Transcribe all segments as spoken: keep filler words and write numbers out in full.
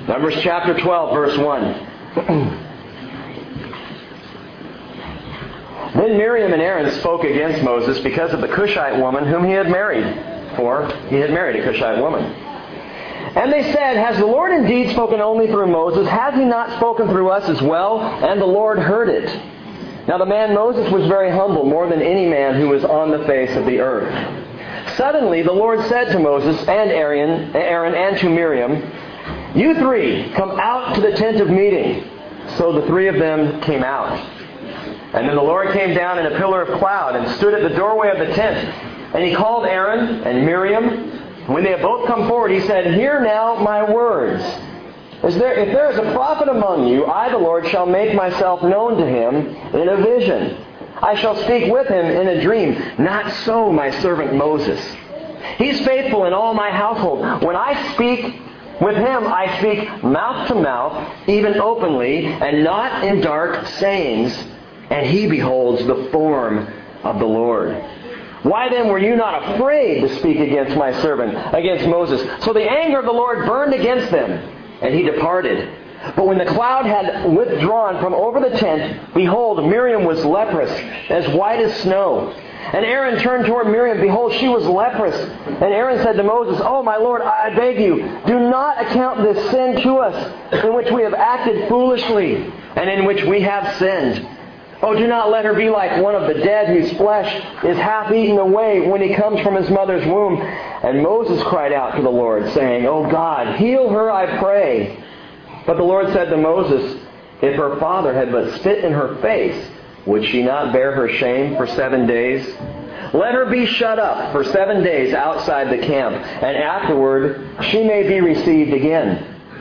Numbers chapter twelve, verse one. Then Miriam and Aaron spoke against Moses because of the Cushite woman whom he had married, for he had married a Cushite woman. And they said, "Has the Lord indeed spoken only through Moses? Has he not spoken through us as well?" And the Lord heard it. Now the man Moses was very humble, more than any man who was on the face of the earth. Suddenly the Lord said to Moses and Aaron, Aaron and to Miriam, "You three, come out to the tent of meeting." So the three of them came out. And then the Lord came down in a pillar of cloud and stood at the doorway of the tent. And he called Aaron and Miriam. When they had both come forward, he said, "Hear now my words. Is there, if there is a prophet among you, I, the Lord, shall make myself known to him in a vision. I shall speak with him in a dream. Not so my servant Moses. He's faithful in all my household. When I speak with him, I speak mouth to mouth, even openly, and not in dark sayings. And he beholds the form of the Lord. Why then were you not afraid to speak against my servant, against Moses?" So the anger of the Lord burned against them, and he departed. But when the cloud had withdrawn from over the tent, behold, Miriam was leprous, as white as snow. And Aaron turned toward Miriam. Behold, she was leprous. And Aaron said to Moses, "Oh, my Lord, I beg you, do not account this sin to us, in which we have acted foolishly, and in which we have sinned. Oh, do not let her be like one of the dead whose flesh is half eaten away when he comes from his mother's womb." And Moses cried out to the Lord, saying, "O God, heal her, I pray." But the Lord said to Moses, "If her father had but spit in her face, would she not bear her shame for seven days? Let her be shut up for seven days outside the camp, and afterward she may be received again."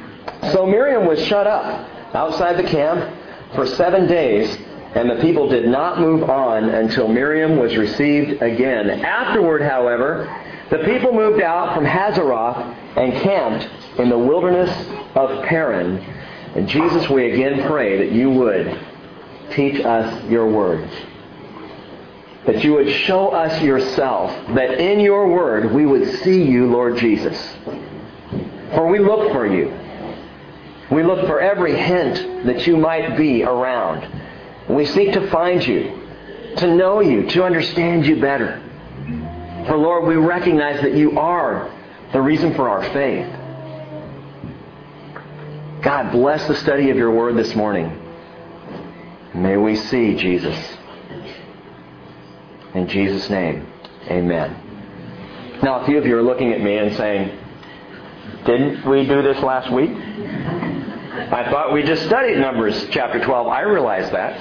So Miriam was shut up outside the camp for seven days, and the people did not move on until Miriam was received again. Afterward, however, the people moved out from Hazeroth and camped in the wilderness of Paran. And Jesus, we again pray that you would teach us your word. That you would show us yourself. That in your word we would see you, Lord Jesus. For we look for you. We look for every hint that you might be around. We seek to find you, to know you, to understand you better. For Lord, we recognize that you are the reason for our faith. God, bless the study of your word this morning. May we see Jesus. In Jesus' name, amen. Now, a few of you are looking at me and saying, "Didn't we do this last week? I thought we just studied Numbers chapter twelve. I realize that.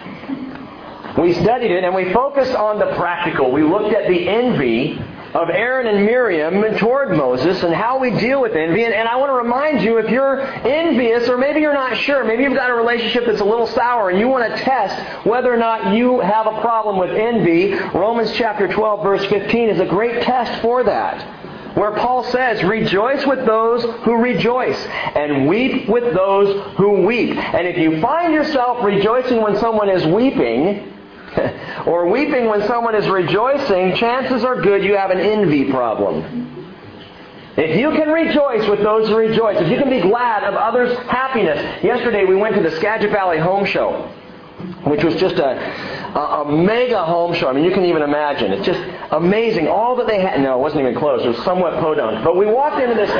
We studied it and we focused on the practical. We looked at the envy of Aaron and Miriam toward Moses and how we deal with envy. And, and I want to remind you, if you're envious, or maybe you're not sure, maybe you've got a relationship that's a little sour and you want to test whether or not you have a problem with envy, Romans chapter twelve verse fifteen is a great test for that. Where Paul says, "Rejoice with those who rejoice, and weep with those who weep." And if you find yourself rejoicing when someone is weeping, or weeping when someone is rejoicing, chances are good you have an envy problem. If you can rejoice with those who rejoice, if you can be glad of others' happiness. Yesterday we went to the Skagit Valley Home Show, which was just a, a, a mega home show. I mean, you can even imagine. It's just amazing. All that they had. No, it wasn't even close. It was somewhat podunk. But we walked into this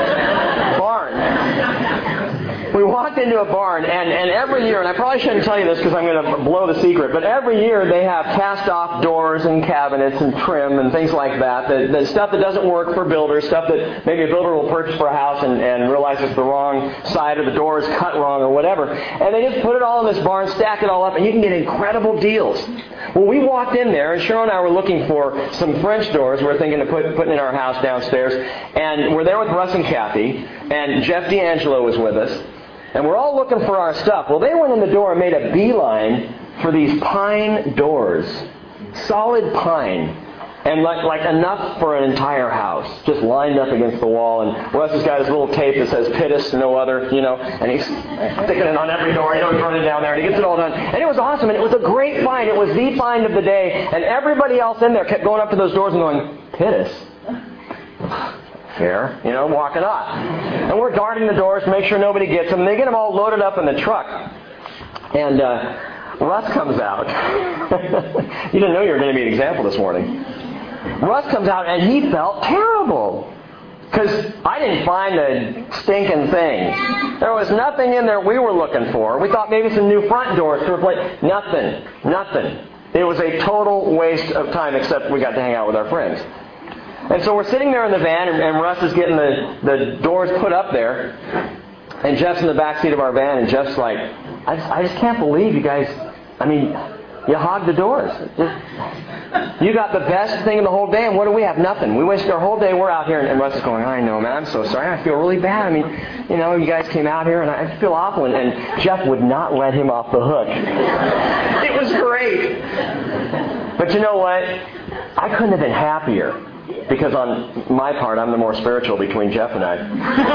barn. We walked into a barn, and, and every year, and I probably shouldn't tell you this because I'm going to blow the secret, but every year they have cast-off doors and cabinets and trim and things like that. The, the stuff that doesn't work for builders, stuff that maybe a builder will purchase for a house and, and realize it's the wrong side or the door is cut wrong or whatever. And they just put it all in this barn, stack it all up, and you can get incredible deals. Well, we walked in there, and Cheryl and I were looking for some French doors we were thinking of put, putting in our house downstairs. And we're there with Russ and Kathy, and Jeff D'Angelo was with us. And we're all looking for our stuff. Well, they went in the door and made a beeline for these pine doors. Solid pine. And like, like enough for an entire house. Just lined up against the wall. And Russ has got his little tape that says Pittis, no other, you know. And he's sticking it on every door. You know, he's running down there. And he gets it all done. And it was awesome. And it was a great find. It was the find of the day. And everybody else in there kept going up to those doors and going, Pittis? fair, you know, walking off. And we're guarding the doors to make sure nobody gets them. And they get them all loaded up in the truck. And uh, Russ comes out. You didn't know you were going to be an example this morning. Russ comes out and he felt terrible. Because I didn't find a stinking thing. There was nothing in there we were looking for. We thought maybe some new front doors to replace. Nothing. Nothing. It was a total waste of time, except we got to hang out with our friends. And so we're sitting there in the van, and, and Russ is getting the, the doors put up there. And Jeff's in the back seat of our van, and Jeff's like, I just, I just can't believe you guys, I mean, you hogged the doors. Just, you got the best thing in the whole day, and what do we have? Nothing. We wasted our whole day. We're out here, and, and Russ is going, I know, man, I'm so sorry. I feel really bad. I mean, you know, you guys came out here, and I feel awful. And, and Jeff would not let him off the hook. It was great. But you know what? I couldn't have been happier. Because on my part, I'm the more spiritual between Jeff and I.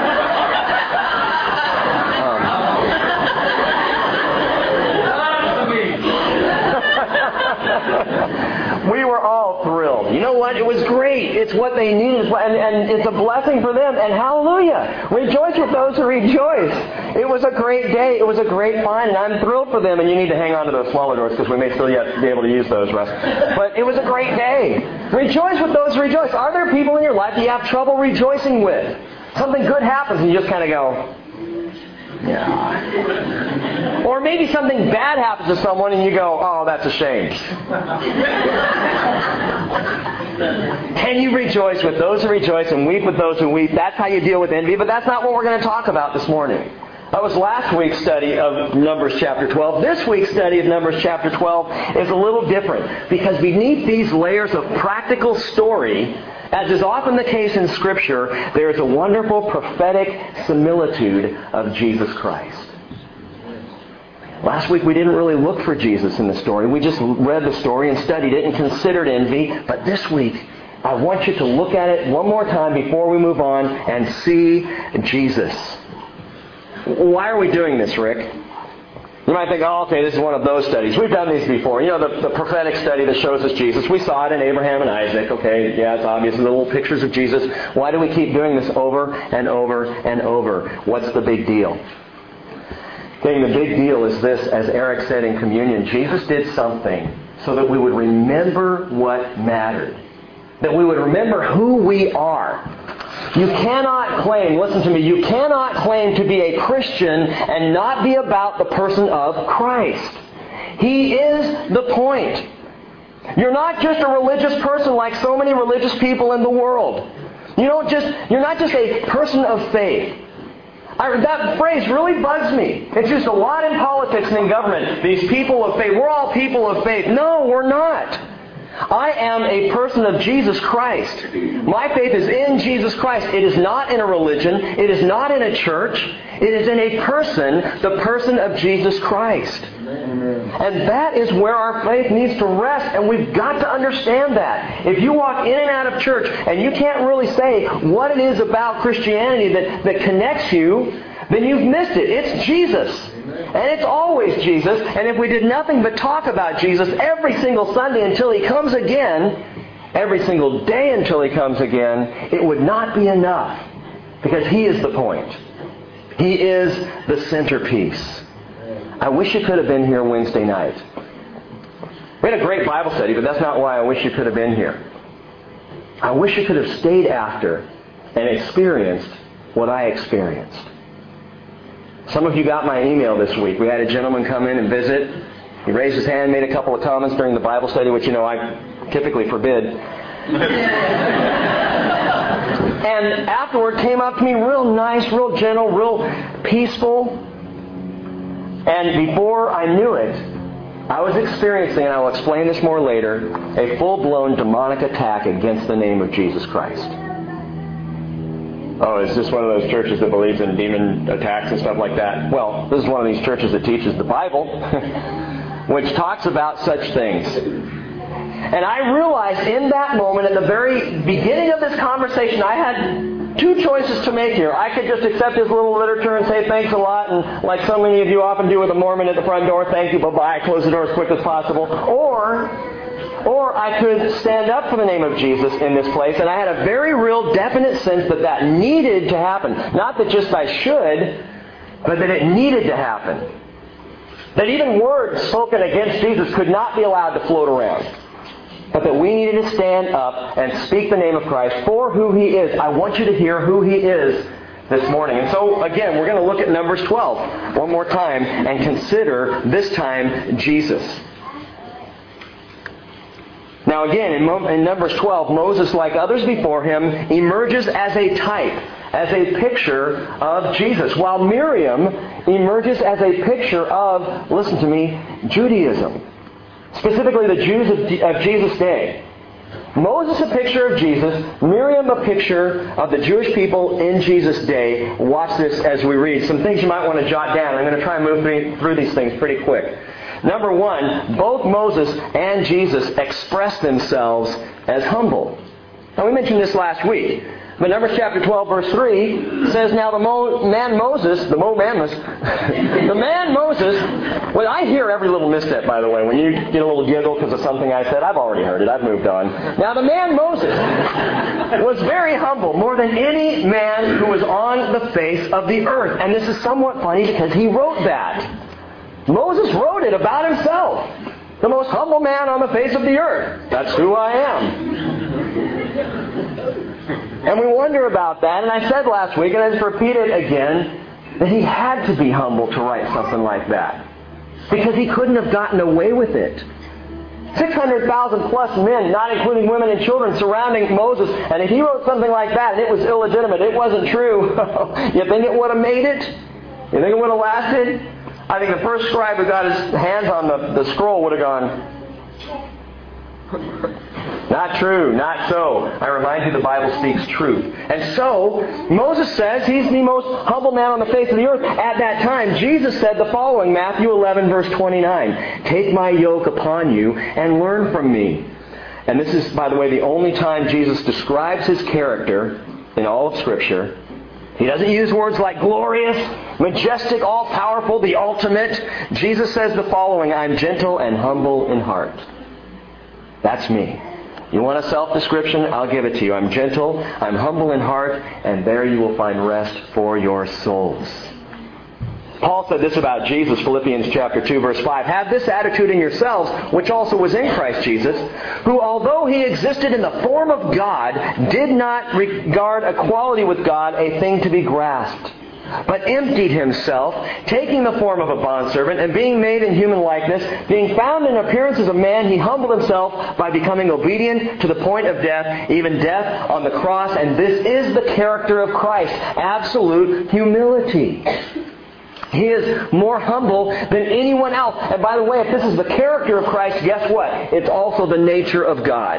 um, we were all thrilled. You know what? It was great. It's what they needed. And, and it's a blessing for them. And hallelujah. Rejoice with those who rejoice. It was a great day. It was a great find. And I'm thrilled for them. And you need to hang on to those smaller doors because we may still yet be able to use those, Russ. But it was a great day. Rejoice with those who rejoice. Are there people in your life that you have trouble rejoicing with? Something good happens and you just kind of go, yeah. Or maybe something bad happens to someone and you go, oh, that's a shame. Can you rejoice with those who rejoice and weep with those who weep? That's how you deal with envy, but that's not what we're going to talk about this morning. That was last week's study of Numbers chapter twelve. This week's study of Numbers chapter twelve is a little different because beneath these layers of practical story, as is often the case in Scripture, there is a wonderful prophetic similitude of Jesus Christ. Last week we didn't really look for Jesus in the story. We just read the story and studied it and considered envy. But this week, I want you to look at it one more time before we move on and see Jesus. Why are we doing this, Rick? You might think, oh, okay, this is one of those studies. We've done these before. You know, the, the prophetic study that shows us Jesus. We saw it in Abraham and Isaac. Okay, yeah, it's obvious. The little pictures of Jesus. Why do we keep doing this over and over and over? What's the big deal? Okay, the big deal is this, as Eric said in communion, Jesus did something so that we would remember what mattered. That we would remember who we are. You cannot claim, listen to me, you cannot claim to be a Christian and not be about the person of Christ. He is the point. You're not just a religious person like so many religious people in the world. You don't just, you're not just a person of faith. I, that phrase really bugs me. It's used a lot in politics and in government. These people of faith. We're all people of faith. No, we're not. I am a person of Jesus Christ. My faith is in Jesus Christ. It is not in a religion. It is not in a church. It is in a person, the person of Jesus Christ. And that is where our faith needs to rest, and we've got to understand that. If you walk in and out of church and you can't really say what it is about Christianity that, that connects you, then you've missed it. It's Jesus. And it's always Jesus. And if we did nothing but talk about Jesus every single Sunday until He comes again, every single day until He comes again, it would not be enough. Because He is the point. He is the centerpiece. I wish you could have been here Wednesday night. We had a great Bible study, but that's not why I wish you could have been here. I wish you could have stayed after and experienced what I experienced. Some of you got my email this week. We had a gentleman come in and visit. He raised his hand, made a couple of comments during the Bible study, which, you know, I typically forbid. And afterward came up to me real nice, real gentle, real peaceful. And before I knew it, I was experiencing, and I will explain this more later, a full-blown demonic attack against the name of Jesus Christ. Oh, is this one of those churches that believes in demon attacks and stuff like that? Well, this is one of these churches that teaches the Bible, which talks about such things. And I realized in that moment, at the very beginning of this conversation, I had two choices to make here. I could just accept his little literature and say thanks a lot, and like so many of you often do with a Mormon at the front door, thank you, bye-bye, close the door as quick as possible. Or or I could stand up for the name of Jesus in this place, and I had a very real definite sense that that needed to happen. Not that just I should, but that it needed to happen. That even words spoken against Jesus could not be allowed to float around. But that we needed to stand up and speak the name of Christ for who He is. I want you to hear who He is this morning. And so, again, we're going to look at Numbers twelve one more time and consider, this time, Jesus. Now again, in, Mo- in Numbers twelve, Moses, like others before him, emerges as a type, as a picture of Jesus, while Miriam emerges as a picture of, listen to me, Judaism. Specifically the Jews of, of Jesus' day. Moses a picture of Jesus, Miriam a picture of the Jewish people in Jesus' day. Watch this as we read. Some things you might want to jot down. I'm going to try and move through, through these things pretty quick. Number one, both Moses and Jesus express themselves as humble. Now we mentioned this last week. But Numbers chapter twelve, verse three says, now the Mo, man Moses, the Mo man, the man Moses, well, I hear every little misstep, by the way. When you get a little giggle because of something I said, I've already heard it. I've moved on. Now the man Moses was very humble, more than any man who was on the face of the earth. And this is somewhat funny because he wrote that. Moses wrote it about himself. The most humble man on the face of the earth. That's who I am. And we wonder about that, and I said last week, and I just repeat it again, that he had to be humble to write something like that. Because he couldn't have gotten away with it. six hundred thousand plus men, not including women and children, surrounding Moses, and if he wrote something like that and it was illegitimate, it wasn't true, you think it would have made it? You think it would have lasted? I think the first scribe who got his hands on the, the scroll would have gone, not true, not so. I remind you the Bible speaks truth. And so, Moses says he's the most humble man on the face of the earth. At that time, Jesus said the following, Matthew eleven, verse twenty-nine, take my yoke upon you and learn from me. And this is, by the way, the only time Jesus describes His character in all of Scripture. He doesn't use words like glorious, majestic, all-powerful, the ultimate. Jesus says the following, I'm gentle and humble in heart. That's me. You want a self-description? I'll give it to you. I'm gentle, I'm humble in heart, and there you will find rest for your souls. Paul said this about Jesus, Philippians chapter two, verse five. Have this attitude in yourselves, which also was in Christ Jesus, who, although He existed in the form of God, did not regard equality with God a thing to be grasped, but emptied Himself, taking the form of a bondservant, and being made in human likeness, being found in appearance as a man, He humbled Himself by becoming obedient to the point of death, even death on the cross. And this is the character of Christ, absolute humility. He is more humble than anyone else. And by the way, if this is the character of Christ, guess what? It's also the nature of God.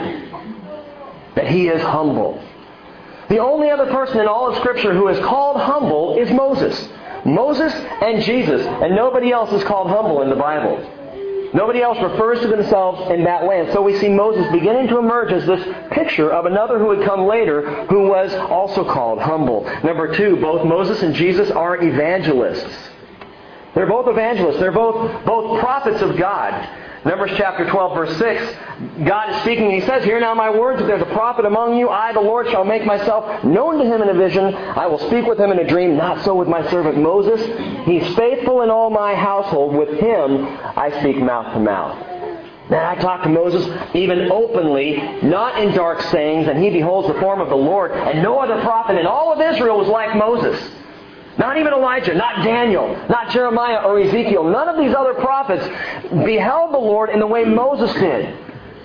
That He is humble. The only other person in all of Scripture who is called humble is Moses. Moses and Jesus. And nobody else is called humble in the Bible. Nobody else refers to themselves in that way. And so we see Moses beginning to emerge as this picture of another who would come later who was also called humble. Number two, both Moses and Jesus are evangelists. They're both evangelists. They're both, both prophets of God. Numbers chapter twelve, verse six, God is speaking. He says, hear now my words. If there's a prophet among you, I, the Lord, shall make myself known to him in a vision. I will speak with him in a dream. Not so with my servant Moses. He's faithful in all my household. With him I speak mouth to mouth. Now I talk to Moses even openly, not in dark sayings, and he beholds the form of the Lord. And no other prophet in all of Israel was like Moses. Not even Elijah, not Daniel, not Jeremiah or Ezekiel. None of these other prophets beheld the Lord in the way Moses did.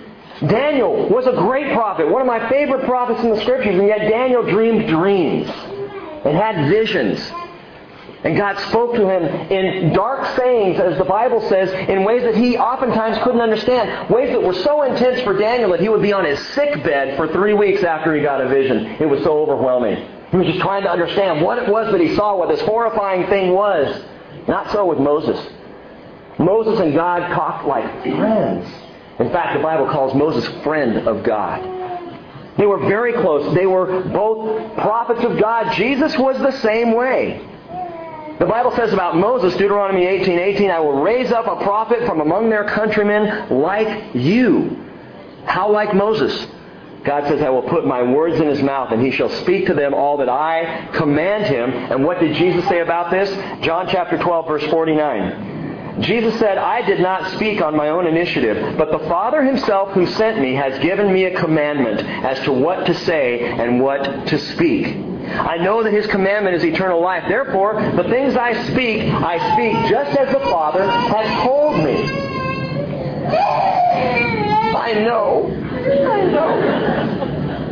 Daniel was a great prophet, one of my favorite prophets in the Scriptures, and yet Daniel dreamed dreams and had visions. And God spoke to him in dark sayings, as the Bible says, in ways that he oftentimes couldn't understand. Ways that were so intense for Daniel that he would be on his sick bed for three weeks after he got a vision. It was so overwhelming. He was just trying to understand what it was that he saw, what this horrifying thing was. Not so with Moses. Moses and God talked like friends. In fact, the Bible calls Moses friend of God. They were very close. They were both prophets of God. Jesus was the same way. The Bible says about Moses, Deuteronomy eighteen eighteen, I will raise up a prophet from among their countrymen like you. How like Moses? God says, I will put my words in his mouth, and he shall speak to them all that I command him. And what did Jesus say about this? John chapter twelve, verse forty-nine. Jesus said, I did not speak on my own initiative, but the Father himself who sent me has given me a commandment as to what to say and what to speak. I know that his commandment is eternal life. Therefore, the things I speak, I speak just as the Father has told me. I know. I know.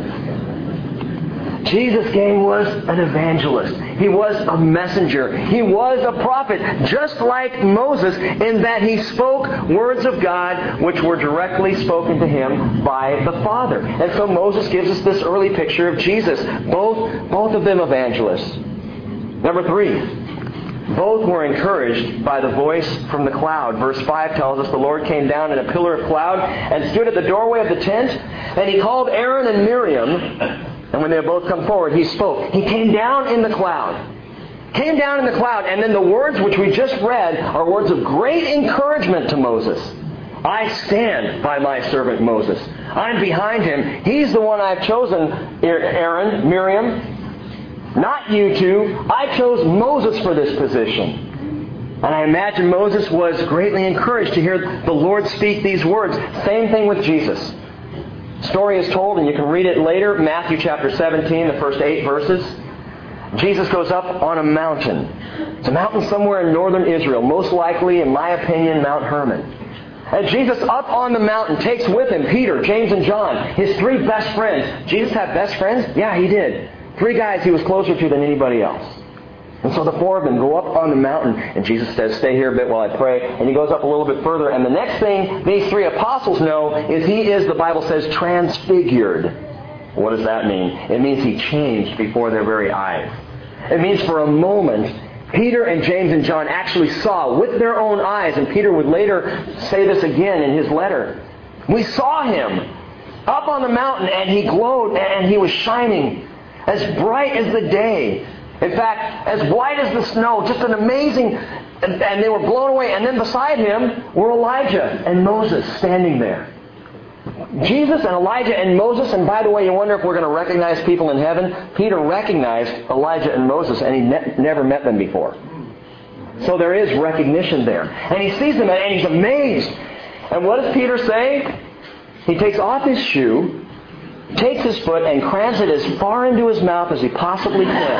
Jesus, gang, was an evangelist. He was a messenger. He was a prophet, just like Moses, in that he spoke words of God which were directly spoken to him by the Father. And so Moses gives us this early picture of Jesus. Both, both of them evangelists. Number three. Both were encouraged by the voice from the cloud. Verse five tells us the Lord came down in a pillar of cloud and stood at the doorway of the tent, and he called Aaron and Miriam, and when they had both come forward, he spoke. He came down in the cloud. Came down in the cloud, and then the words which we just read are words of great encouragement to Moses. I stand by my servant Moses. I'm behind him. He's the one I've chosen, Aaron, Miriam. Not you two. I chose Moses for this position. And I imagine Moses was greatly encouraged to hear the Lord speak these words. Same thing with Jesus. Story is told, and you can read it later, Matthew chapter seventeen, the first eight verses. Jesus goes up on a mountain. It's a mountain somewhere in northern Israel, most likely, in my opinion, Mount Hermon. And Jesus up on the mountain takes with him Peter, James, and John, his three best friends. Jesus had best friends? Yeah, he did. Three guys he was closer to than anybody else. And so the four of them go up on the mountain, and Jesus says, stay here a bit while I pray. And he goes up a little bit further, and the next thing these three apostles know is he is, the Bible says, transfigured. What does that mean? It means he changed before their very eyes. It means for a moment, Peter and James and John actually saw with their own eyes, and Peter would later say this again in his letter. We saw him up on the mountain, and he glowed, and he was shining as bright as the day. In fact, as white as the snow. Just an amazing... And, and they were blown away. And then beside him were Elijah and Moses standing there. Jesus and Elijah and Moses. And by the way, you wonder if we're going to recognize people in heaven. Peter recognized Elijah and Moses, and he ne- never met them before. So there is recognition there. And he sees them, and he's amazed. And what does Peter say? He takes off his shoe, takes his foot and crams it as far into his mouth as he possibly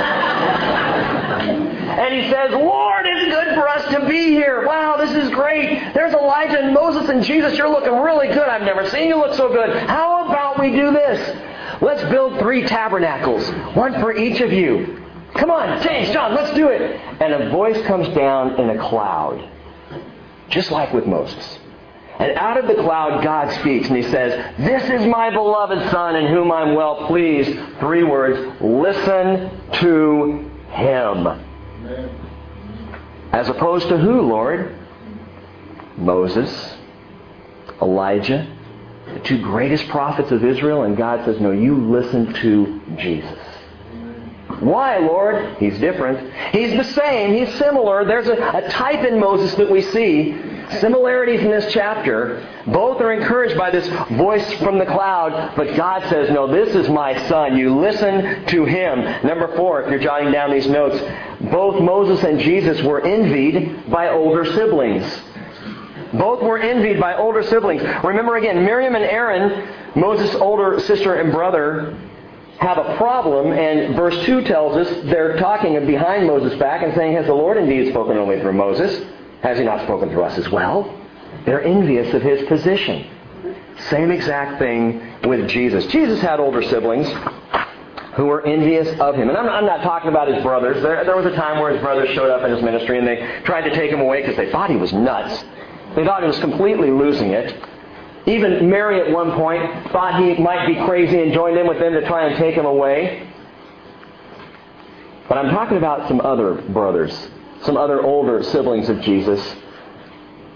can. And he says, Lord, it's good for us to be here. Wow, this is great. There's Elijah and Moses and Jesus. You're looking really good. I've never seen you look so good. How about we do this? Let's build three tabernacles, one for each of you. Come on, James, John, let's do it. And a voice comes down in a cloud, just like with Moses. And out of the cloud, God speaks, and he says, this is my beloved Son in whom I'm well pleased. Three words, listen to him. Amen. As opposed to who, Lord? Moses, Elijah, the two greatest prophets of Israel, and God says, no, you listen to Jesus. Why, Lord? He's different. He's the same. He's similar. There's a, a type in Moses that we see. Similarities in this chapter. Both are encouraged by this voice from the cloud. But God says, no, this is my Son. You listen to him. Number four, if you're jotting down these notes. Both Moses and Jesus were envied by older siblings. Both were envied by older siblings. Remember again, Miriam and Aaron, Moses' older sister and brother, have a problem, and verse two tells us they're talking behind Moses' back and saying, has the Lord indeed spoken only through Moses? Has he not spoken through us as well? They're envious of his position. Same exact thing with Jesus. Jesus had older siblings who were envious of him. And I'm, I'm not talking about his brothers. There, there was a time where his brothers showed up in his ministry and they tried to take him away because they thought he was nuts. They thought he was completely losing it. Even Mary at one point thought he might be crazy and joined in with them to try and take him away. But I'm talking about some other brothers, some other older siblings of Jesus.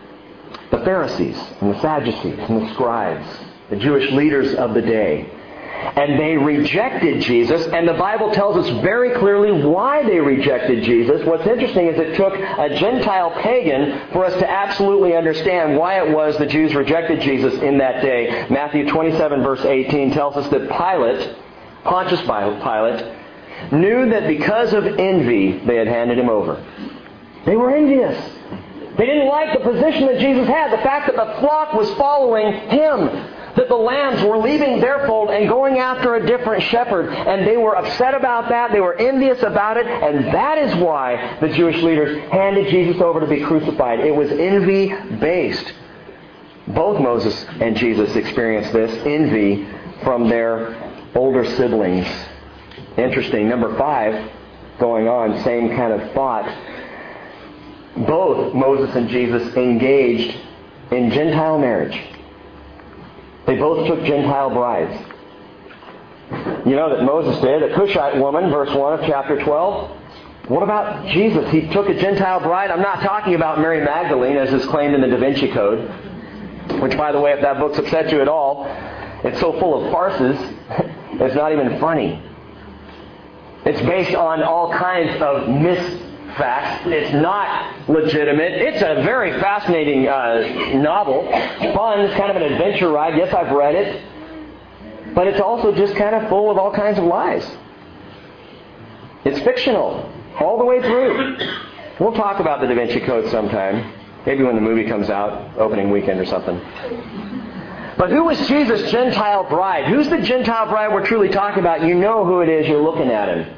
The Pharisees and the Sadducees and the scribes, the Jewish leaders of the day. And they rejected Jesus, and the Bible tells us very clearly why they rejected Jesus. What's interesting is it took a Gentile pagan for us to absolutely understand why it was the Jews rejected Jesus in that day. Matthew twenty-seven verse eighteen tells us that Pilate, Pontius Pilate, knew that because of envy they had handed him over. They were envious. They didn't like the position that Jesus had, the fact that the flock was following him, that the lambs were leaving their fold and going after a different shepherd. And they were upset about that. They were envious about it. And that is why the Jewish leaders handed Jesus over to be crucified. It was envy-based. Both Moses and Jesus experienced this envy from their older siblings. Interesting. Number five, going on, same kind of thought. Both Moses and Jesus engaged in Gentile marriage. They both took Gentile brides. You know that Moses did. A Cushite woman, verse one of chapter twelve. What about Jesus? He took a Gentile bride. I'm not talking about Mary Magdalene, as is claimed in the Da Vinci Code. Which, by the way, if that book's upset you at all, it's so full of farces, it's not even funny. It's based on all kinds of misfacts. It's not legitimate. It's a very fascinating uh, novel. It's fun. It's kind of an adventure ride. Yes, I've read it. But it's also just kind of full of all kinds of lies. It's fictional all the way through. We'll talk about the Da Vinci Code sometime. Maybe when the movie comes out, opening weekend or something. But who was Jesus' Gentile bride? Who's the Gentile bride we're truly talking about? You know who it is. You're looking at him.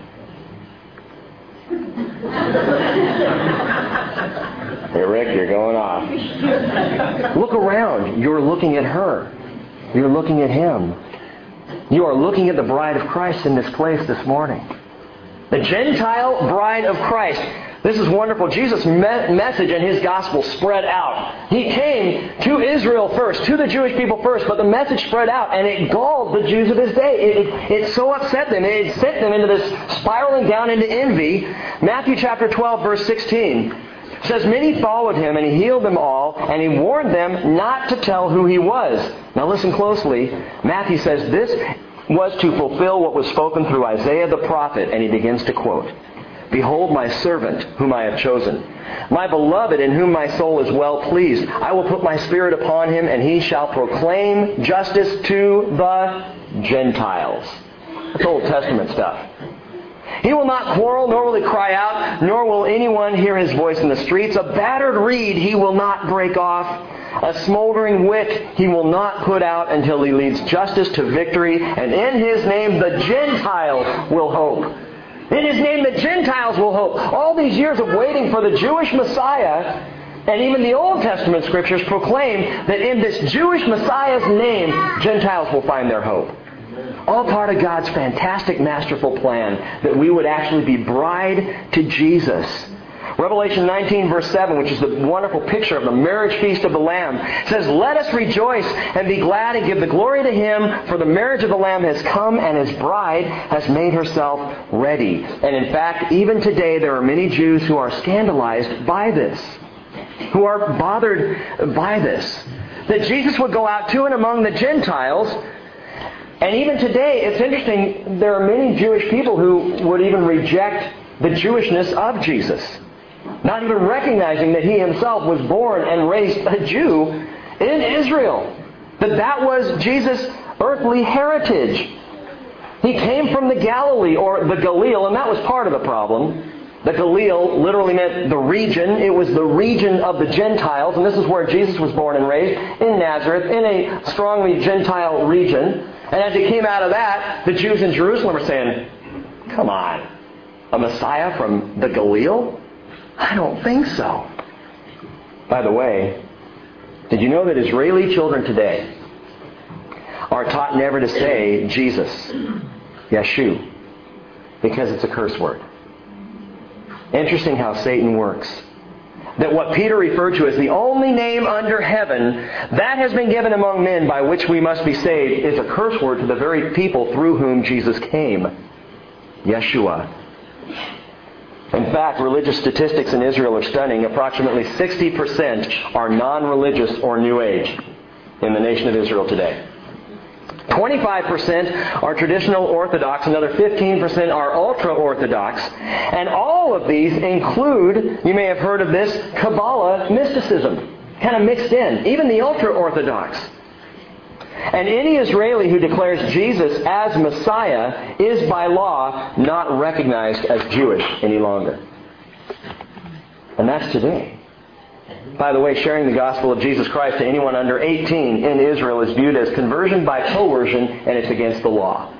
Hey, Rick, you're going off. Look around. You're looking at her. You're looking at him. You are looking at the bride of Christ in this place this morning. The Gentile bride of Christ. This is wonderful. Jesus' me- message and His gospel spread out. He came to Israel first, to the Jewish people first, but the message spread out, and it galled the Jews of His day. It, it, it so upset them. It sent them into this spiraling down into envy. Matthew chapter twelve, verse sixteen says, "Many followed Him, and He healed them all, and He warned them not to tell who He was." Now listen closely. Matthew says this was to fulfill what was spoken through Isaiah the prophet, and he begins to quote, "Behold my servant, whom I have chosen, my beloved, in whom my soul is well pleased. I will put my spirit upon him, and he shall proclaim justice to the Gentiles." That's Old Testament stuff. "He will not quarrel, nor will he cry out, nor will anyone hear his voice in the streets. A battered reed he will not break off. A smoldering wick he will not put out until he leads justice to victory. And in his name the Gentiles will hope." In His name the Gentiles will hope. All these years of waiting for the Jewish Messiah, and even the Old Testament Scriptures proclaim that in this Jewish Messiah's name, Gentiles will find their hope. All part of God's fantastic, masterful plan that we would actually be bride to Jesus. Revelation nineteen verse seven, which is the wonderful picture of the marriage feast of the Lamb, says, "Let us rejoice and be glad and give the glory to Him, for the marriage of the Lamb has come and His bride has made herself ready." And in fact, even today there are many Jews who are scandalized by this, who are bothered by this. That Jesus would go out to and among the Gentiles. And even today, it's interesting, there are many Jewish people who would even reject the Jewishness of Jesus. Not even recognizing that He Himself was born and raised a Jew in Israel. That that was Jesus' earthly heritage. He came from the Galilee, or the Galil, and that was part of the problem. The Galil literally meant the region. It was the region of the Gentiles, and this is where Jesus was born and raised, in Nazareth, in a strongly Gentile region. And as He came out of that, the Jews in Jerusalem were saying, "Come on, a Messiah from the Galil? I don't think so." By the way, did you know that Israeli children today are taught never to say Jesus, Yeshu, because it's a curse word? Interesting how Satan works. That what Peter referred to as the only name under heaven that has been given among men by which we must be saved is a curse word to the very people through whom Jesus came. Yeshua. In fact, religious statistics in Israel are stunning. Approximately sixty percent are non-religious or New Age in the nation of Israel today. twenty-five percent are traditional Orthodox, another fifteen percent are ultra-Orthodox. And all of these include, you may have heard of this, Kabbalah mysticism, kind of mixed in, even the ultra-Orthodox. And any Israeli who declares Jesus as Messiah is by law not recognized as Jewish any longer. And that's today. By the way, sharing the gospel of Jesus Christ to anyone under eighteen in Israel is viewed as conversion by coercion, and it's against the law.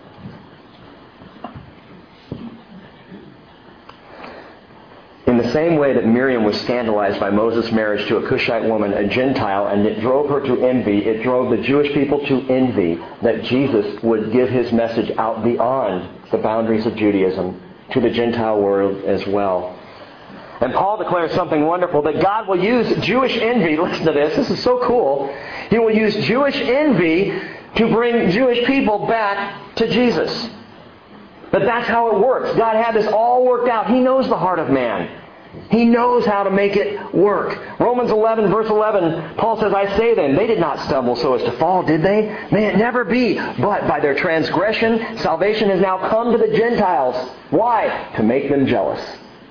In the same way that Miriam was scandalized by Moses' marriage to a Cushite woman, a Gentile, and it drove her to envy, it drove the Jewish people to envy that Jesus would give his message out beyond the boundaries of Judaism to the Gentile world as well. And Paul declares something wonderful, that God will use Jewish envy. Listen to this. This is so cool. He will use Jewish envy to bring Jewish people back to Jesus. But that's how it works. God had this all worked out. He knows the heart of man. He knows how to make it work. Romans eleven, verse eleven, Paul says, I say then, they did not stumble so as to fall, did they? May it never be. But by their transgression, salvation has now come to the Gentiles. Why? To make them jealous.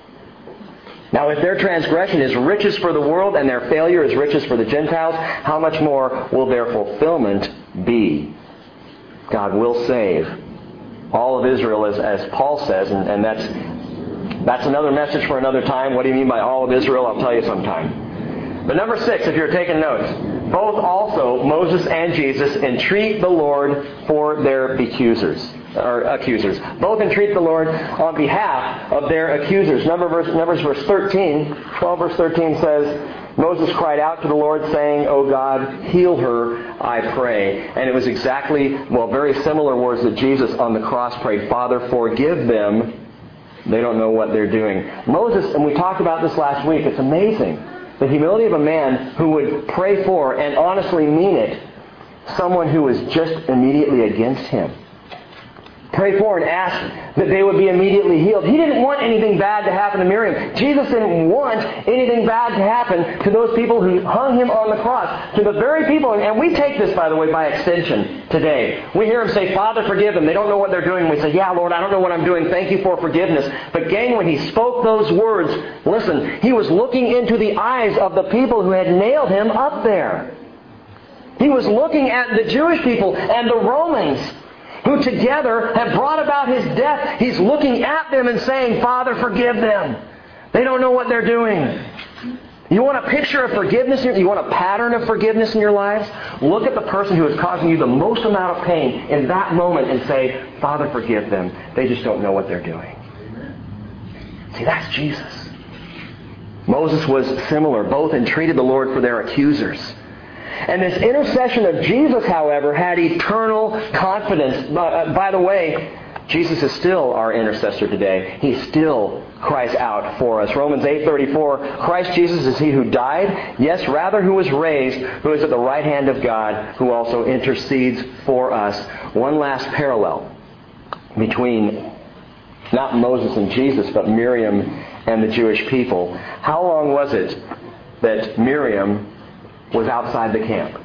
Now, if their transgression is riches for the world and their failure is riches for the Gentiles, how much more will their fulfillment be? God will save all of Israel, as, as Paul says, and, and that's that's another message for another time. What do you mean by all of Israel? I'll tell you sometime. But number six, if you're taking notes, both also Moses and Jesus entreat the Lord for their accusers. Or accusers. Both entreat the Lord on behalf of their accusers. Number verse, Numbers verse thirteen, twelve verse thirteen says, Moses cried out to the Lord saying, O God, heal her, I pray. And it was exactly, well, very similar words that Jesus on the cross prayed. Father, forgive them. They don't know what they're doing. Moses, and we talked about this last week, it's amazing. The humility of a man who would pray for and honestly mean it, someone who was just immediately against him. Pray for and ask that they would be immediately healed. He didn't want anything bad to happen to Miriam. Jesus didn't want anything bad to happen to those people who hung him on the cross. To the very people, and we take this, by the way, by extension today. We hear him say, Father, forgive them. They don't know what they're doing. We say, yeah, Lord, I don't know what I'm doing. Thank you for forgiveness. But gang, when he spoke those words, listen, he was looking into the eyes of the people who had nailed him up there. He was looking at the Jewish people and the Romans, who together have brought about his death. He's looking at them and saying, Father, forgive them. They don't know what they're doing. You want a picture of forgiveness? You want a pattern of forgiveness in your lives? Look at the person who is causing you the most amount of pain in that moment and say, Father, forgive them. They just don't know what they're doing. See, that's Jesus. Moses was similar. Both entreated the Lord for their accusers. And this intercession of Jesus, however, had eternal confidence. Uh, by the way, Jesus is still our intercessor today. He still cries out for us. Romans eight thirty-four, Christ Jesus is he who died, yes, rather who was raised, who is at the right hand of God, who also intercedes for us. One last parallel between not Moses and Jesus, but Miriam and the Jewish people. How long was it that Miriam was outside the camp?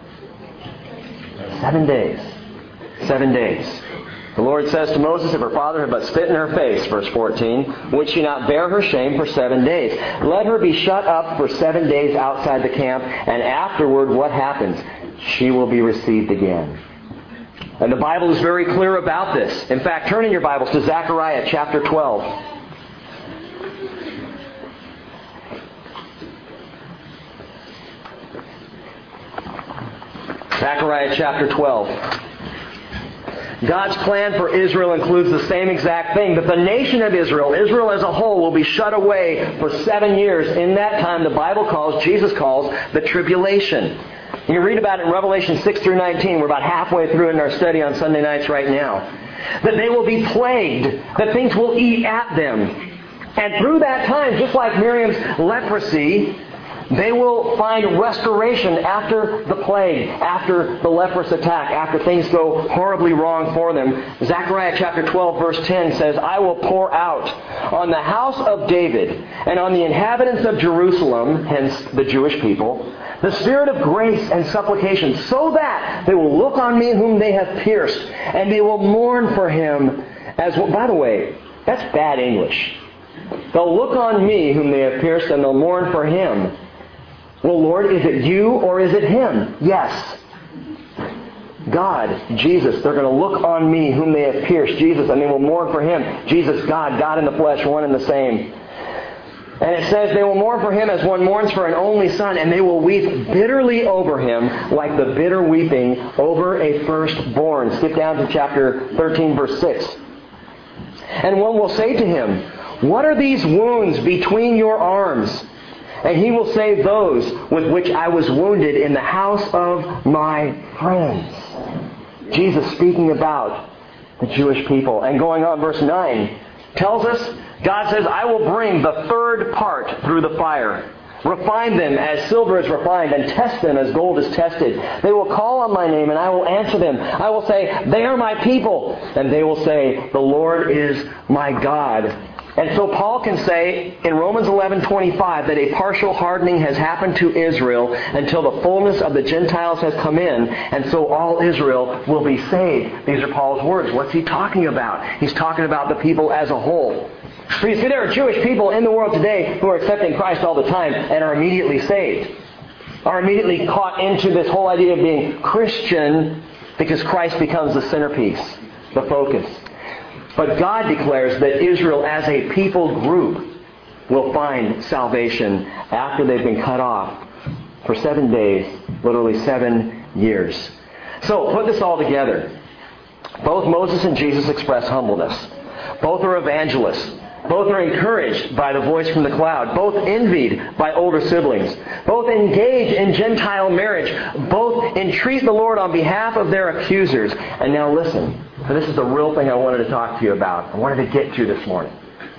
Seven days. Seven days. The Lord says to Moses, if her father had but spit in her face, verse fourteen, would she not bear her shame for seven days? Let her be shut up for seven days outside the camp, and afterward what happens? She will be received again. And the Bible is very clear about this. In fact, turn in your Bibles to Zechariah chapter twelve. Zechariah chapter twelve. God's plan for Israel includes the same exact thing, that the nation of Israel, Israel as a whole, will be shut away for seven years. In that time, the Bible calls, Jesus calls, the tribulation. You read about it in Revelation six through nineteen. We're about halfway through in our study on Sunday nights right now. That they will be plagued, that things will eat at them. And through that time, just like Miriam's leprosy, They will find restoration after the plague, after the leprous attack, after things go horribly wrong for them. Zechariah chapter twelve verse ten says, I will pour out on the house of David and on the inhabitants of Jerusalem, hence the Jewish people, the spirit of grace and supplication, so that they will look on me whom they have pierced, and they will mourn for him as well. By the way, that's bad English. They'll look on me whom they have pierced, and they'll mourn for him. Well, Lord, is it you or is it him? Yes. God, Jesus, they're going to look on me whom they have pierced, Jesus, and they will mourn for him. Jesus, God, God in the flesh, one and the same. And it says they will mourn for him as one mourns for an only son, and they will weep bitterly over him like the bitter weeping over a firstborn. Skip down to chapter thirteen, verse six. And one will say to him, what are these wounds between your arms? And he will say, those with which I was wounded in the house of my friends. Jesus speaking about the Jewish people. And going on, verse nine tells us, God says, I will bring the third part through the fire. Refine them as silver is refined, and test them as gold is tested. They will call on my name, and I will answer them. I will say, they are my people. And they will say, the Lord is my God. And so Paul can say in Romans eleven twenty-five that a partial hardening has happened to Israel until the fullness of the Gentiles has come in, and so all Israel will be saved. These are Paul's words. What's he talking about? He's talking about the people as a whole. For you see, there are Jewish people in the world today who are accepting Christ all the time and are immediately saved. Are immediately caught into this whole idea of being Christian because Christ becomes the centerpiece, the focus. But God declares that Israel as a people group will find salvation after they've been cut off for seven days, literally seven years. So, put this all together. Both Moses and Jesus express humbleness. Both are evangelists. Both are encouraged by the voice from the cloud. Both envied by older siblings. Both engage in Gentile marriage. Both entreat the Lord on behalf of their accusers. And now listen, for this is the real thing I wanted to talk to you about. I wanted to get to this morning.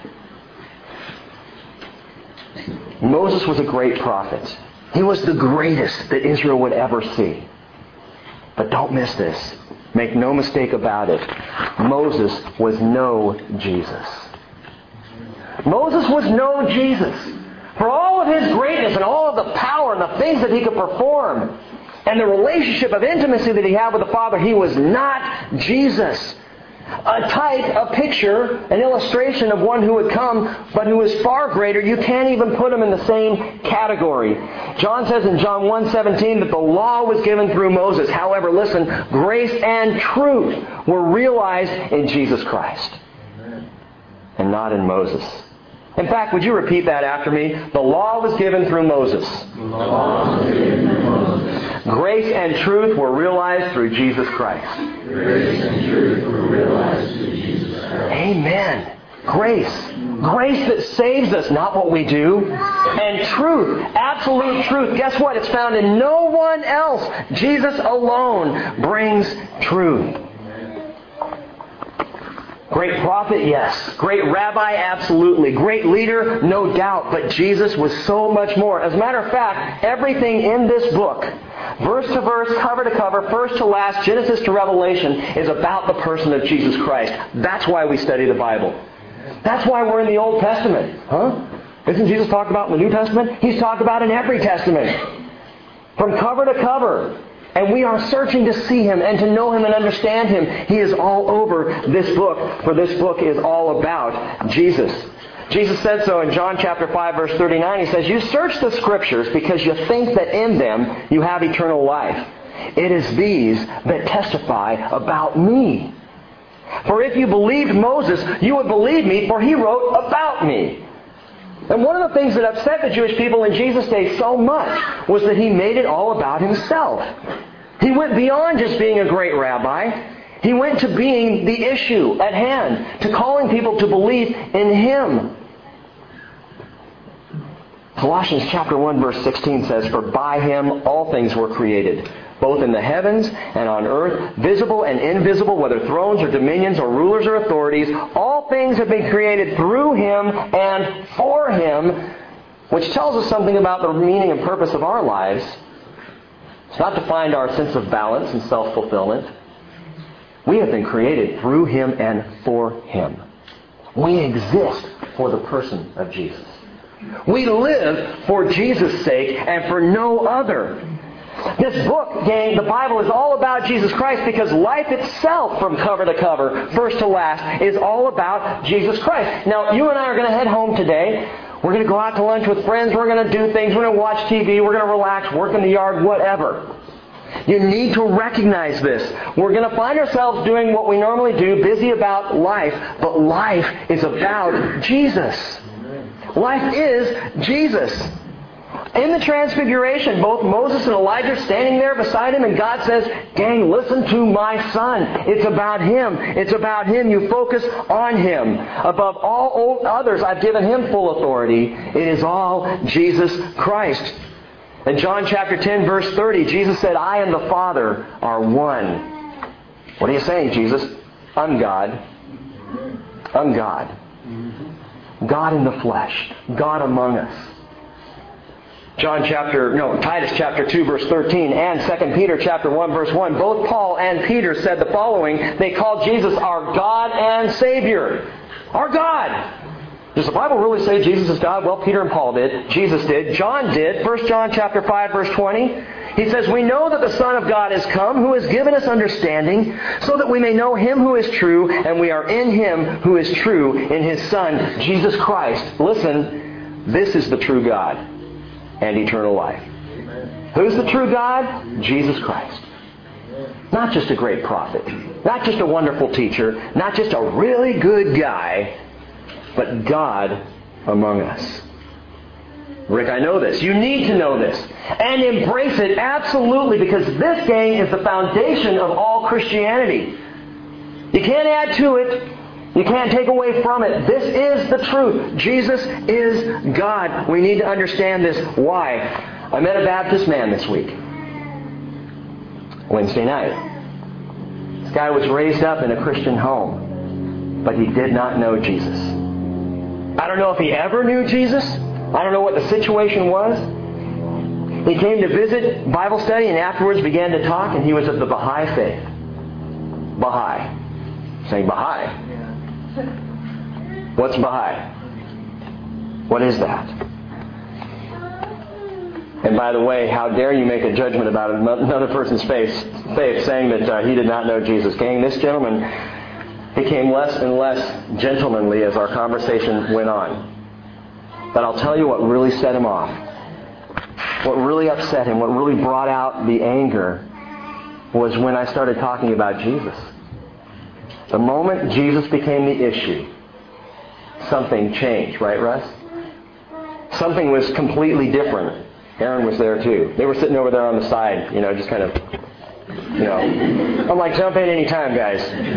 Moses was a great prophet. He was the greatest that Israel would ever see. But don't miss this. Make no mistake about it. Moses was no Jesus. Moses was no Jesus. For all of his greatness and all of the power and the things that he could perform and the relationship of intimacy that he had with the Father, he was not Jesus. A type, a picture, an illustration of one who would come, but who is far greater. You can't even put him in the same category. John says in John one seventeen that the law was given through Moses. However, listen, grace and truth were realized in Jesus Christ and not in Moses. In fact, would you repeat that after me? The law was given through Moses. Grace and truth were realized through Jesus Christ. Grace and truth were realized through Jesus Christ. Amen. Grace. Grace that saves us, not what we do. And truth. Absolute truth. Guess what? It's found in no one else. Jesus alone brings truth. Great prophet, yes. Great rabbi, absolutely. Great leader, no doubt. But Jesus was so much more. As a matter of fact, everything in this book, verse to verse, cover to cover, first to last, Genesis to Revelation, is about the person of Jesus Christ. That's why we study the Bible. That's why we're in the Old Testament. Huh? Isn't Jesus talked about in the New Testament? He's talked about in every Testament. From cover to cover. And we are searching to see Him and to know Him and understand Him. He is all over this book, for this book is all about Jesus. Jesus said so in John chapter five, verse thirty-nine. He says, you search the Scriptures because you think that in them you have eternal life. It is these that testify about me. For if you believed Moses, you would believe me, for he wrote about me. And one of the things that upset the Jewish people in Jesus' day so much was that he made it all about himself. He went beyond just being a great rabbi. He went to being the issue at hand, to calling people to believe in Him. Colossians chapter one, verse sixteen says, for by Him all things were created, both in the heavens and on earth, visible and invisible, whether thrones or dominions or rulers or authorities. All things have been created through Him and for Him. which tells us something about the meaning and purpose of our lives. It's not to find our sense of balance and self-fulfillment. We have been created through Him and for Him. We exist for the person of Jesus. We live for Jesus' sake and for no other. This book, gang, the Bible is all about Jesus Christ because life itself, from cover to cover, first to last, is all about Jesus Christ. Now, you and I are going to head home today. We're going to go out to lunch with friends. We're going to do things. We're going to watch T V. We're going to relax, work in the yard, whatever. You need to recognize this. We're going to find ourselves doing what we normally do, busy about life, but life is about Jesus. Life is Jesus. In the Transfiguration, both Moses and Elijah are standing there beside Him, and God says, gang, listen to my Son. It's about Him. It's about Him. You focus on Him. Above all others, I've given Him full authority. It is all Jesus Christ. In John chapter ten, verse thirty, Jesus said, I and the Father are one. What are you saying, Jesus? I'm God. I'm God. God in the flesh. God among us. John chapter, no, Titus chapter two, verse thirteen, and Second Peter chapter one, verse one. Both Paul and Peter said the following. They called Jesus our God and Savior. Our God. Does the Bible really say Jesus is God? Well, Peter and Paul did. Jesus did. John did. First John chapter five, verse twenty. He says, we know that the Son of God has come, who has given us understanding, so that we may know Him who is true, and we are in Him who is true, in His Son, Jesus Christ. Listen, this is the true God and eternal life. Amen. Who's the true God? Jesus Christ. Not just a great prophet. Not just a wonderful teacher. Not just a really good guy. But God among us. Rick, I know this. You need to know this. And embrace it absolutely, because this, gang, is the foundation of all Christianity. You can't add to it. You can't take away from it. This is the truth. Jesus is God. We need to understand this. Why? I met a Baptist man this week. Wednesday night. This guy was raised up in a Christian home, but he did not know Jesus. I don't know if he ever knew Jesus. I don't know what the situation was. He came to visit Bible study and afterwards began to talk, and he was of the Baha'i faith. Baha'i. Saying Baha'i. What's Baha'i? What is that? And by the way, how dare you make a judgment about another person's faith, faith saying that uh, he did not know Jesus. Gang, this gentleman became less and less gentlemanly as our conversation went on. But I'll tell you what really set him off. What really upset him, what really brought out the anger, was when I started talking about Jesus. The moment Jesus became the issue, something changed, right, Russ? Something was completely different. Aaron was there too. They were sitting over there on the side, you know, just kind of, you know. I'm like, jump in any time, guys.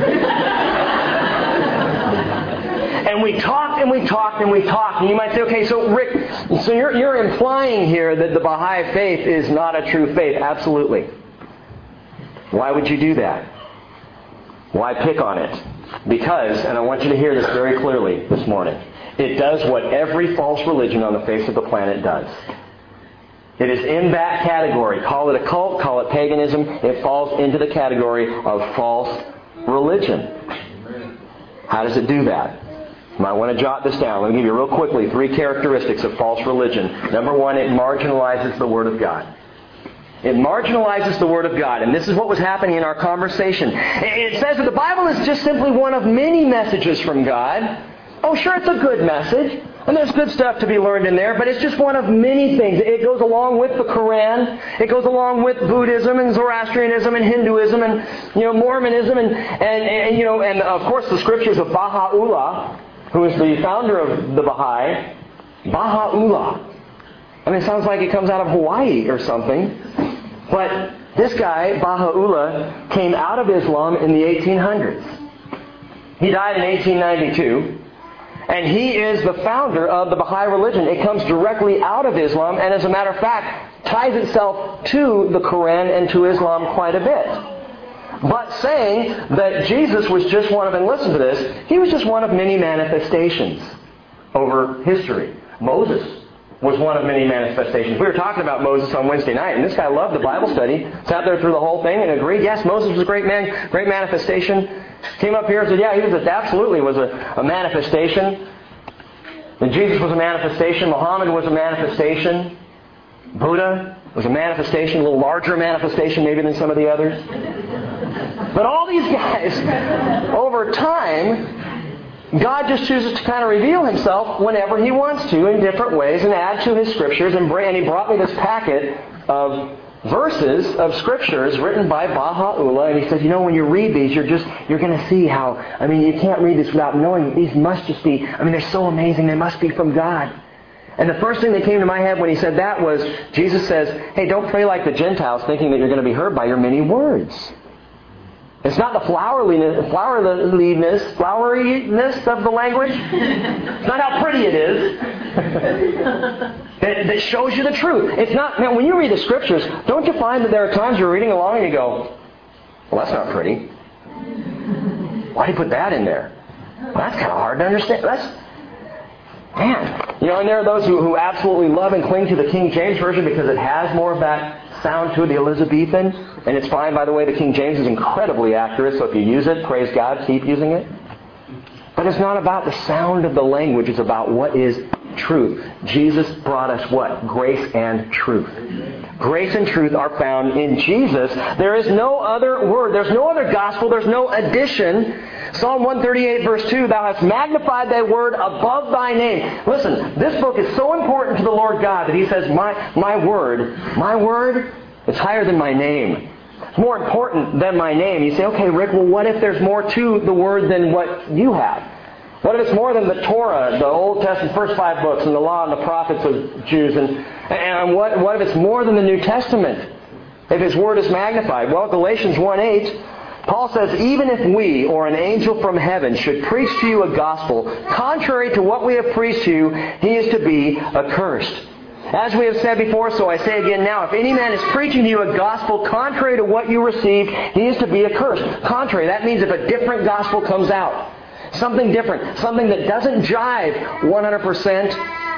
And we talked and we talked and we talked. And you might say, okay, so Rick, so you're, you're implying here that the Baha'i faith is not a true faith. Absolutely. Why would you do that? Why pick on it? Because, and I want you to hear this very clearly this morning, it does what every false religion on the face of the planet does. It is in that category. Call it a cult, call it paganism. It falls into the category of false religion. How does it do that? You might want to jot this down. Let me give you real quickly three characteristics of false religion. Number one, it marginalizes the Word of God. It marginalizes the Word of God. And this is what was happening in our conversation. It says that the Bible is just simply one of many messages from God. Oh, sure, it's a good message. And there's good stuff to be learned in there, but it's just one of many things. It goes along with the Quran. It goes along with Buddhism and Zoroastrianism and Hinduism and, you know, Mormonism and, and, and you know, and of course the scriptures of Baha'u'llah, who is the founder of the Baha'i. Baha'u'llah. I mean, it sounds like it comes out of Hawaii or something. But this guy, Baha'u'llah, came out of Islam in the eighteen hundreds. He died in eighteen ninety-two. And he is the founder of the Baha'i religion. It comes directly out of Islam, and as a matter of fact, ties itself to the Quran and to Islam quite a bit. But saying that Jesus was just one of, and listen to this, he was just one of many manifestations over history. Moses was one of many manifestations. We were talking about Moses on Wednesday night, and this guy loved the Bible study. Sat there through the whole thing and agreed, yes, Moses was a great man, great manifestation. Came up here and said, yeah, he was a, absolutely was a, a manifestation. And Jesus was a manifestation. Muhammad was a manifestation. Buddha was a manifestation, a little larger manifestation maybe than some of the others. But all these guys, over time, God just chooses to kind of reveal Himself whenever He wants to in different ways and add to His Scriptures. And He brought me this packet of verses of Scriptures written by Baha'u'llah. And he said, you know, when you read these, you're just, you're going to see how, I mean, you can't read this without knowing these must just be, I mean, they're so amazing. They must be from God. And the first thing that came to my head when he said that was, Jesus says, hey, don't pray like the Gentiles thinking that you're going to be heard by your many words. It's not the flowerliness, flowerliness, floweriness of the language. It's not how pretty it is. that, that shows you the truth. It's not, man, when you read the Scriptures, don't you find that there are times you're reading along and you go, well, that's not pretty. Why do you put that in there? Well, that's kind of hard to understand. That's, man. You know, and there are those who, who absolutely love and cling to the King James Version because it has more of that sound to it, the Elizabethan. And it's fine, by the way, the King James is incredibly accurate, so if you use it, praise God, keep using it. But it's not about the sound of the language, it's about what is truth. Jesus brought us what? Grace and truth. Grace and truth are found in Jesus. There is no other word. There's no other gospel. There's no addition. Psalm one thirty-eight verse two, Thou hast magnified Thy word above Thy name. Listen, this book is so important to the Lord God that He says, my, my word, my word is higher than my name. It's more important than my name. You say, okay, Rick, well, what if there's more to the Word than what you have? What if it's more than the Torah, the Old Testament, first five books, and the Law and the Prophets of Jews? And, and what, what if it's more than the New Testament? If His Word is magnified? Well, Galatians one eight, Paul says, even if we, or an angel from heaven, should preach to you a gospel contrary to what we have preached to you, he is to be accursed. As we have said before, so I say again now, if any man is preaching to you a gospel contrary to what you received, he is to be accursed. Contrary, that means if a different gospel comes out, something different, something that doesn't jive one hundred percent,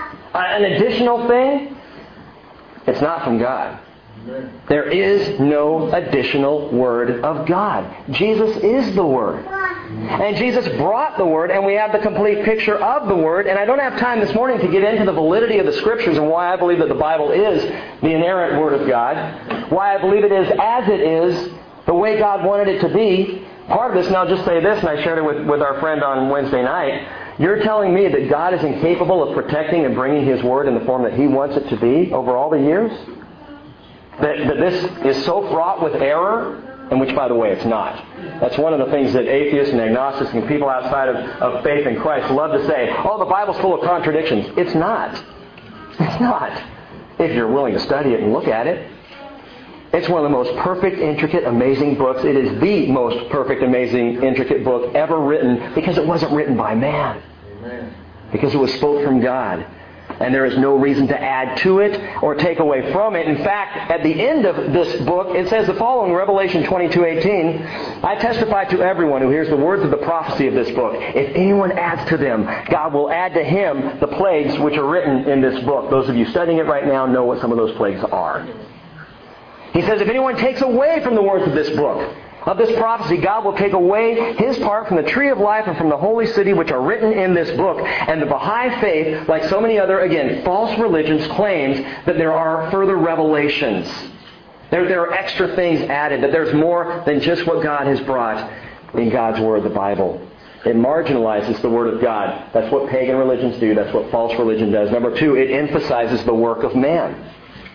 an additional thing, it's not from God. There is no additional Word of God. Jesus is the Word. And Jesus brought the Word, and we have the complete picture of the Word. And I don't have time this morning to get into the validity of the Scriptures and why I believe that the Bible is the inerrant Word of God. Why I believe it is as it is, the way God wanted it to be. Part of this, and I'll just say this, and I shared it with, with our friend on Wednesday night. You're telling me that God is incapable of protecting and bringing His Word in the form that He wants it to be over all the years? That, that this is so fraught with error, and which, by the way, it's not. That's one of the things that atheists and agnostics and people outside of, of faith in Christ love to say, oh, the Bible's full of contradictions. It's not. It's not. If you're willing to study it and look at it. It's one of the most perfect, intricate, amazing books. It is the most perfect, amazing, intricate book ever written because it wasn't written by man. Amen. Because it was spoke from God. And there is no reason to add to it or take away from it. In fact, at the end of this book, it says the following, Revelation twenty-two eighteen, I testify to everyone who hears the words of the prophecy of this book. If anyone adds to them, God will add to him the plagues which are written in this book. Those of you studying it right now know what some of those plagues are. He says, if anyone takes away from the words of this book, of this prophecy, God will take away His part from the tree of life and from the holy city which are written in this book. And the Baha'i faith, like so many other, again, false religions, claims that there are further revelations. There, there are extra things added, that there's more than just what God has brought in God's Word, the Bible. It marginalizes the Word of God. That's what pagan religions do. That's what false religion does. Number two, it emphasizes the work of man.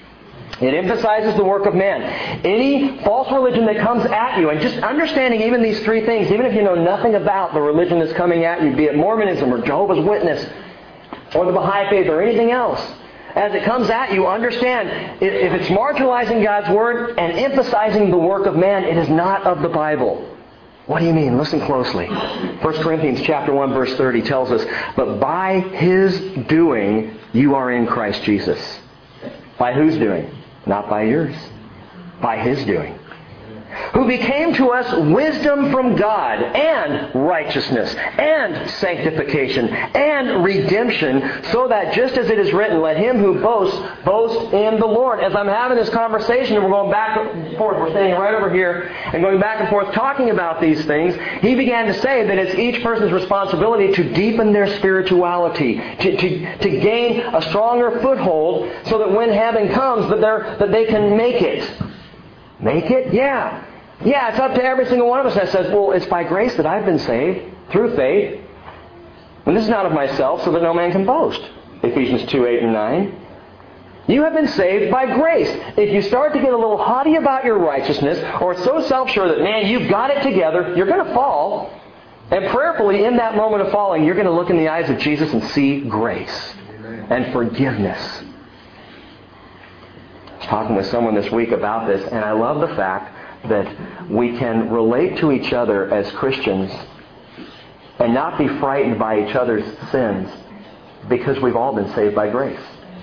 It emphasizes the work of man. Any false religion that comes at you, and just understanding even these three things, even if you know nothing about the religion that's coming at you, be it Mormonism or Jehovah's Witness or the Baha'i faith or anything else, as it comes at you, understand, if it's marginalizing God's Word and emphasizing the work of man, it is not of the Bible. What do you mean? Listen closely. First Corinthians chapter one verse thirty tells us, but by His doing you are in Christ Jesus. By whose doing? Not by yours. By His doing. who became to us wisdom from God and righteousness and sanctification and redemption, so that just as it is written, let him who boasts, boast in the Lord. As I'm having this conversation and we're going back and forth, we're standing right over here and going back and forth talking about these things, he began to say that it's each person's responsibility to deepen their spirituality, to, to, to gain a stronger foothold so that when heaven comes, that, they're, that they can make it. Make it? Yeah. Yeah, it's up to every single one of us that says, well, it's by grace that I've been saved, through faith. And this is not of myself, so that no man can boast. Ephesians two, eight and nine. You have been saved by grace. If you start to get a little haughty about your righteousness, or so self-sure that, man, you've got it together, you're going to fall. And prayerfully, in that moment of falling, you're going to look in the eyes of Jesus and see grace and forgiveness. I was talking with someone this week about this, and I love the fact that we can relate to each other as Christians and not be frightened by each other's sins because we've all been saved by grace.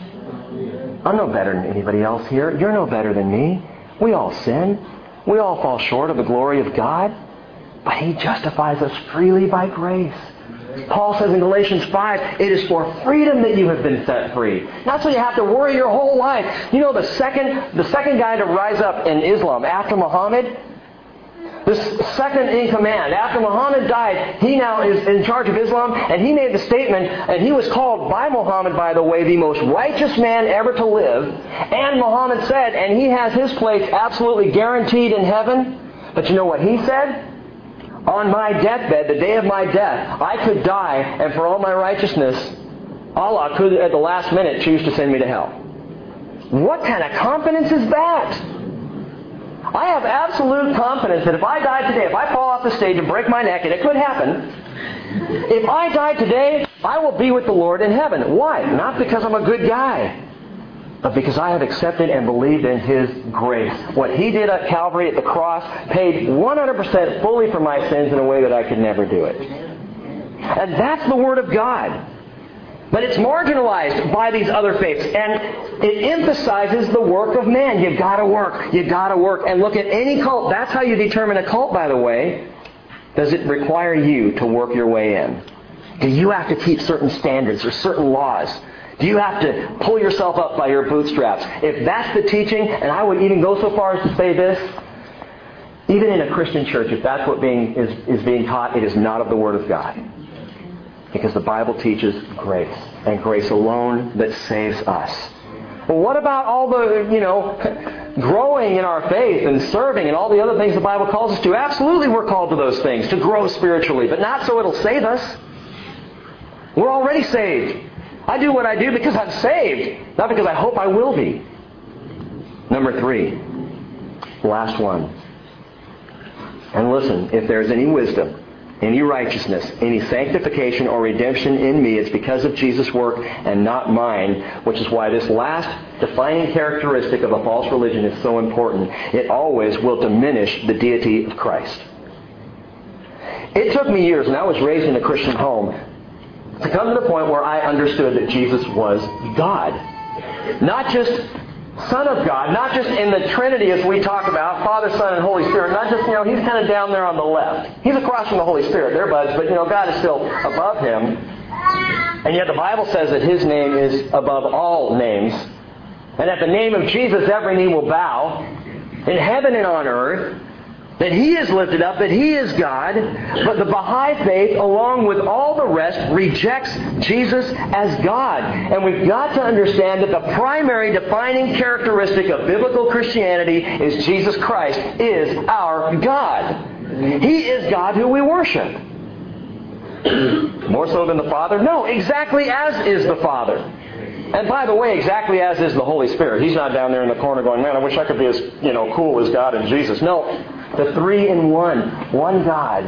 I'm no better than anybody else here. You're no better than me. We all sin. We all fall short of the glory of God. But He justifies us freely by grace. Paul says in Galatians five, it is for freedom that you have been set free. Not so you have to worry your whole life. You know, the second, the second guy to rise up in Islam after Muhammad, the second in command, after Muhammad died, he now is in charge of Islam, and he made the statement, and he was called by Muhammad, by the way, the most righteous man ever to live. And Muhammad said, and he has his place absolutely guaranteed in heaven. But you know what he said? On my deathbed, the day of my death, I could die, and for all my righteousness, Allah could at the last minute choose to send me to hell. What kind of confidence is that? I have absolute confidence that if I die today, if I fall off the stage and break my neck, and it could happen, if I die today, I will be with the Lord in heaven. Why? Not because I'm a good guy, but because I have accepted and believed in His grace. What He did at Calvary at the cross paid one hundred percent fully for my sins in a way that I could never do it. And that's the Word of God. But it's marginalized by these other faiths. And it emphasizes the work of man. You've got to work. You've got to work. And look at any cult. That's how you determine a cult, by the way. Does it require you to work your way in? Do you have to keep certain standards or certain laws? Do you have to pull yourself up by your bootstraps? If that's the teaching, and I would even go so far as to say this, even in a Christian church, if that's what being is, is being taught, it is not of the Word of God. Because the Bible teaches grace, and grace alone that saves us. Well, what about all the, you know, growing in our faith and serving and all the other things the Bible calls us to? Absolutely we're called to those things, to grow spiritually, but not so it'll save us. We're already saved. I do what I do because I'm saved, not because I hope I will be. Number three, last one. And listen, if there's any wisdom, any righteousness, any sanctification or redemption in me, it's because of Jesus' work and not mine, which is why this last defining characteristic of a false religion is so important. It always will diminish the deity of Christ. It took me years, and I was raised in a Christian home, to come to the point where I understood that Jesus was God. Not just Son of God, not just in the Trinity as we talk about, Father, Son, and Holy Spirit. Not just, you know, He's kind of down there on the left. He's across from the Holy Spirit. They're buds, but, you know, God is still above Him. And yet the Bible says that His name is above all names. And at the name of Jesus, every knee will bow, in heaven and on earth, that He is lifted up, that He is God. But the Baha'i faith, along with all the rest, rejects Jesus as God. And we've got to understand that the primary defining characteristic of biblical Christianity is Jesus Christ is our God. He is God who we worship. More so than the Father? No, exactly as is the Father. And by the way, exactly as is the Holy Spirit. He's not down there in the corner going, man, I wish I could be as, you know, cool as God and Jesus. No. The three in one. One God.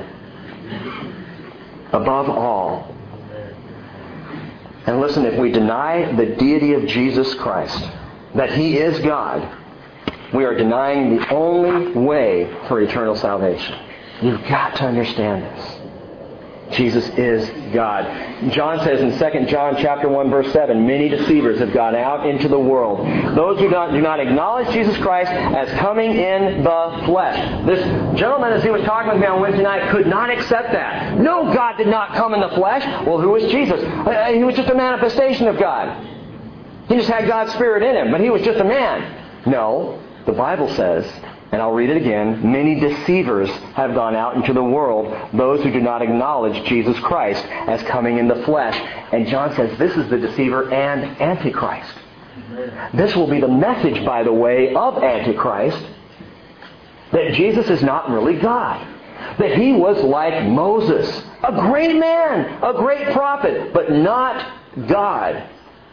Above all. And listen, if we deny the deity of Jesus Christ, that He is God, we are denying the only way for eternal salvation. You've got to understand this. Jesus is God. John says in Second John chapter one, verse seven, many deceivers have gone out into the world. Those who don't, do not acknowledge Jesus Christ as coming in the flesh. This gentleman, as he was talking with me on Wednesday night, could not accept that. No, God did not come in the flesh. Well, who was Jesus? He was just a manifestation of God. He just had God's Spirit in him, but he was just a man. No, the Bible says, and I'll read it again, many deceivers have gone out into the world, those who do not acknowledge Jesus Christ as coming in the flesh. And John says this is the deceiver and Antichrist. This will be the message, by the way, of Antichrist, that Jesus is not really God. That he was like Moses, a great man, a great prophet, but not God.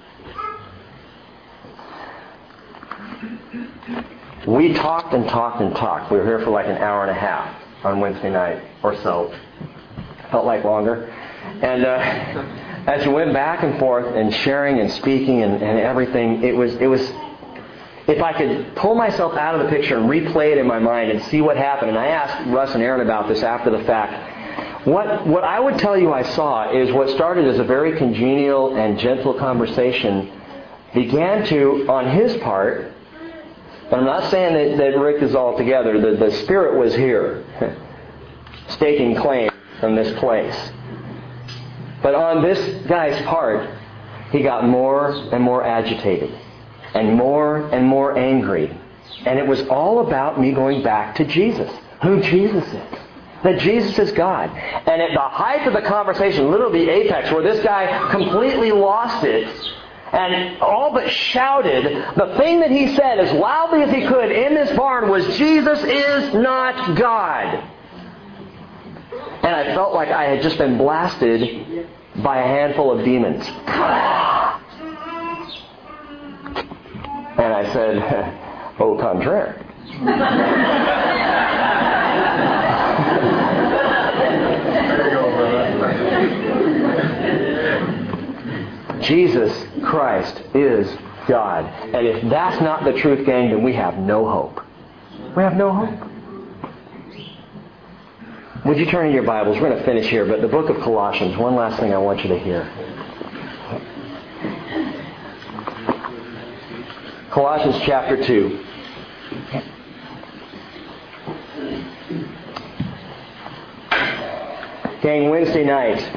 We talked and talked and talked. We were here for like an hour and a half on Wednesday night or so. Felt like longer. And uh, as we went back and forth and sharing and speaking and, and everything, it was, it was, if I could pull myself out of the picture and replay it in my mind and see what happened, and I asked Russ and Aaron about this after the fact, what, what I would tell you I saw is what started as a very congenial and gentle conversation began to, on his part, but I'm not saying that, that Rick is all together. The, the Spirit was here, staking claim from this place. But on this guy's part, he got more and more agitated and more and more angry. And it was all about me going back to Jesus, who Jesus is. That Jesus is God. And at the height of the conversation, literally the apex, where this guy completely lost it, and all but shouted, the thing that he said as loudly as he could in this barn was, Jesus is not God. And I felt like I had just been blasted by a handful of demons. And I said, au contraire. Jesus Christ is God. And if that's not the truth, gang, then we have no hope. We have no hope. Would you turn in your Bibles? We're going to finish here, but the book of Colossians, one last thing I want you to hear. Colossians chapter two. Gang, Wednesday night,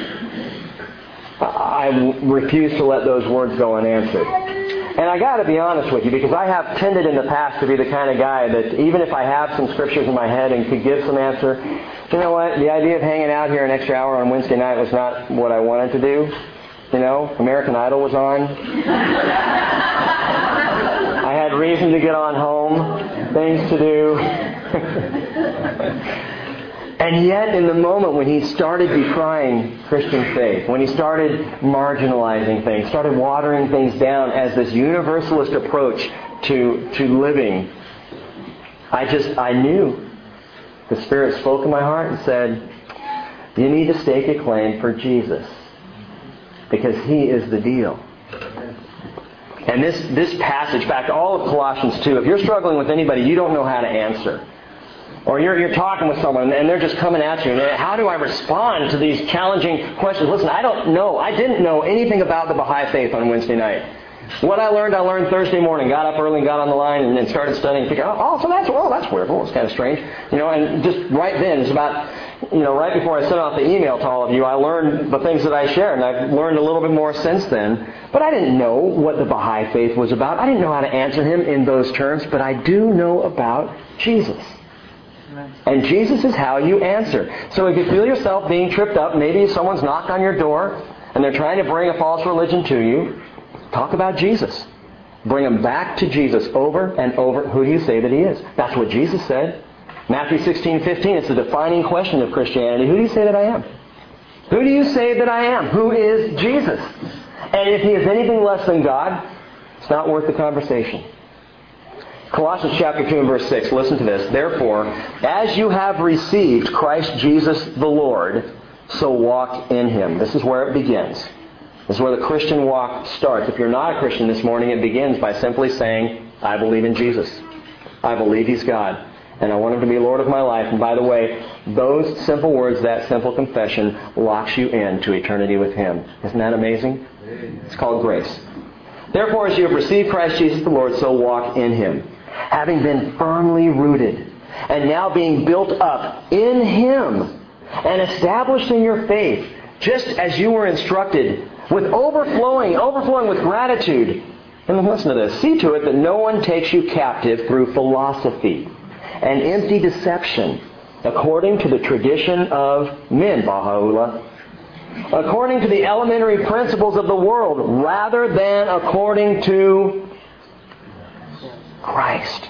I refuse to let those words go unanswered. And I got to be honest with you, because I have tended in the past to be the kind of guy that even if I have some scriptures in my head and could give some answer, you know what? The idea of hanging out here an extra hour on Wednesday night was not what I wanted to do. You know, American Idol was on. I had reason to get on home, things to do. And yet, in the moment when he started decrying Christian faith, when he started marginalizing things, started watering things down as this universalist approach to, to living, I just, I knew. The Spirit spoke in my heart and said, you need to stake a claim for Jesus, because He is the deal. And this, this passage, in fact, all of Colossians two, if you're struggling with anybody you don't know how to answer, or you're, you're talking with someone and they're just coming at you, and how do I respond to these challenging questions? Listen, I don't know. I didn't know anything about the Baha'i faith on Wednesday night. What I learned, I learned Thursday morning. Got up early and got on the line and then started studying. Figured, oh, so that's oh, that's weird. Oh, it's kind of strange, you know. And just right then, it's about, you know, right before I sent off the email to all of you, I learned the things that I shared, and I've learned a little bit more since then. But I didn't know what the Baha'i faith was about. I didn't know how to answer him in those terms. But I do know about Jesus. And Jesus is how you answer. So if you feel yourself being tripped up, maybe someone's knocked on your door and they're trying to bring a false religion to you, talk about Jesus. Bring them back to Jesus over and over. Who do you say that He is? That's what Jesus said. Matthew sixteen fifteen, it's the defining question of Christianity. Who do you say that I am? Who do you say that I am? Who is Jesus? And if He is anything less than God, it's not worth the conversation. Colossians chapter two and verse six, listen to this. Therefore, as you have received Christ Jesus the Lord, so walk in Him. This is where it begins. This is where the Christian walk starts. If you're not a Christian this morning, it begins by simply saying, I believe in Jesus. I believe He's God. And I want Him to be Lord of my life. And by the way, those simple words, that simple confession, locks you into eternity with Him. Isn't that amazing? It's called grace. Therefore, as you have received Christ Jesus the Lord, so walk in Him, having been firmly rooted, and now being built up in Him, and established in your faith, just as you were instructed, with overflowing, overflowing with gratitude. And listen to this. See to it that no one takes you captive through philosophy and empty deception, according to the tradition of men, Baha'u'llah, according to the elementary principles of the world, rather than according to Christ.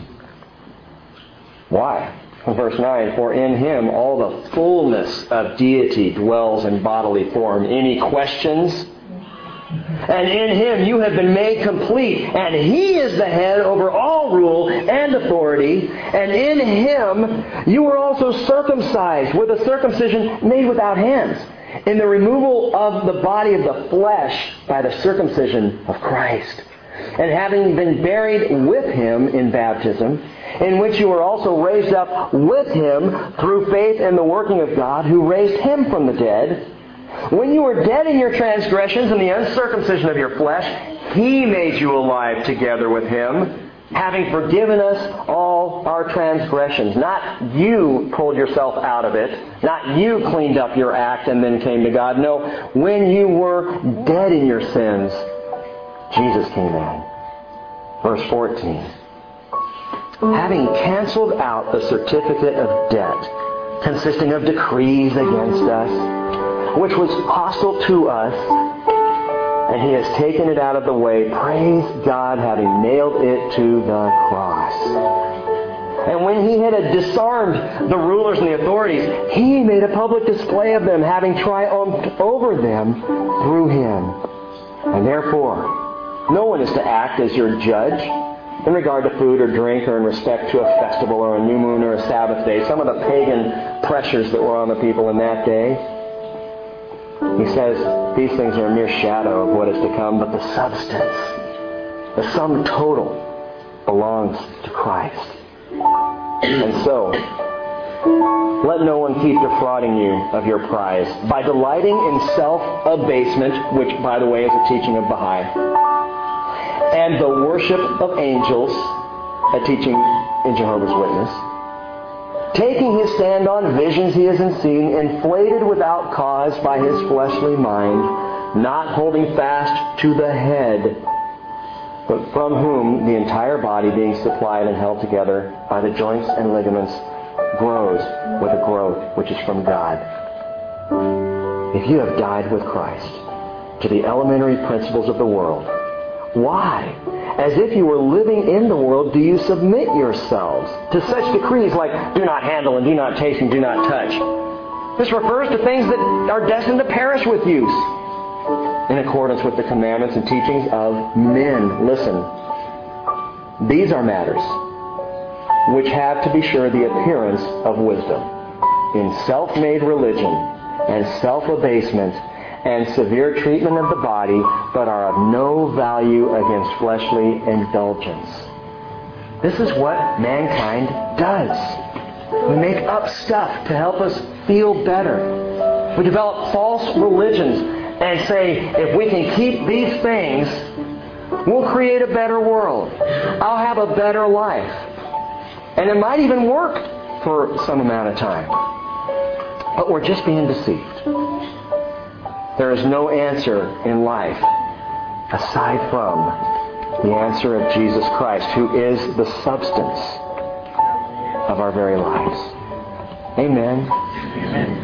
Why? Verse nine, for in Him all the fullness of deity dwells in bodily form. Any questions? And in Him you have been made complete, and He is the head over all rule and authority. And in Him you were also circumcised with a circumcision made without hands, in the removal of the body of the flesh by the circumcision of Christ. And having been buried with Him in baptism, in which you were also raised up with Him through faith in the working of God, who raised Him from the dead. When you were dead in your transgressions and the uncircumcision of your flesh, He made you alive together with Him, having forgiven us all our transgressions. Not you pulled yourself out of it. Not you cleaned up your act and then came to God. No, when you were dead in your sins, Jesus came in. Verse fourteen. Having canceled out the certificate of debt, consisting of decrees against us, which was hostile to us, and He has taken it out of the way. Praise God, having nailed it to the cross. And when He had disarmed the rulers and the authorities, He made a public display of them, having triumphed over them through Him. And therefore, no one is to act as your judge in regard to food or drink, or in respect to a festival or a new moon or a Sabbath day. Some of the pagan pressures that were on the people in that day. He says these things are a mere shadow of what is to come, but the substance, the sum total, belongs to Christ. And so, let no one keep defrauding you of your prize by delighting in self-abasement, which, by the way, is a teaching of Baha'i, and the worship of angels, a teaching in Jehovah's Witness, taking his stand on visions he hasn't seen, inflated without cause by his fleshly mind, not holding fast to the head, but from whom the entire body, being supplied and held together by the joints and ligaments, grows with a growth which is from God. If you have died with Christ to the elementary principles of the world, why, as if you were living in the world, do you submit yourselves to such decrees like do not handle and do not taste and do not touch? This refers to things that are destined to perish with use, in accordance with the commandments and teachings of men. Listen, these are matters which have, to be sure, the appearance of wisdom, in self-made religion and self-abasement and severe treatment of the body, but are of no value against fleshly indulgence. This is what mankind does. We make up stuff to help us feel better. We develop false religions and say, if we can keep these things, we'll create a better world. I'll have a better life. And it might even work for some amount of time. But we're just being deceived. There is no answer in life aside from the answer of Jesus Christ, who is the substance of our very lives. Amen. Amen.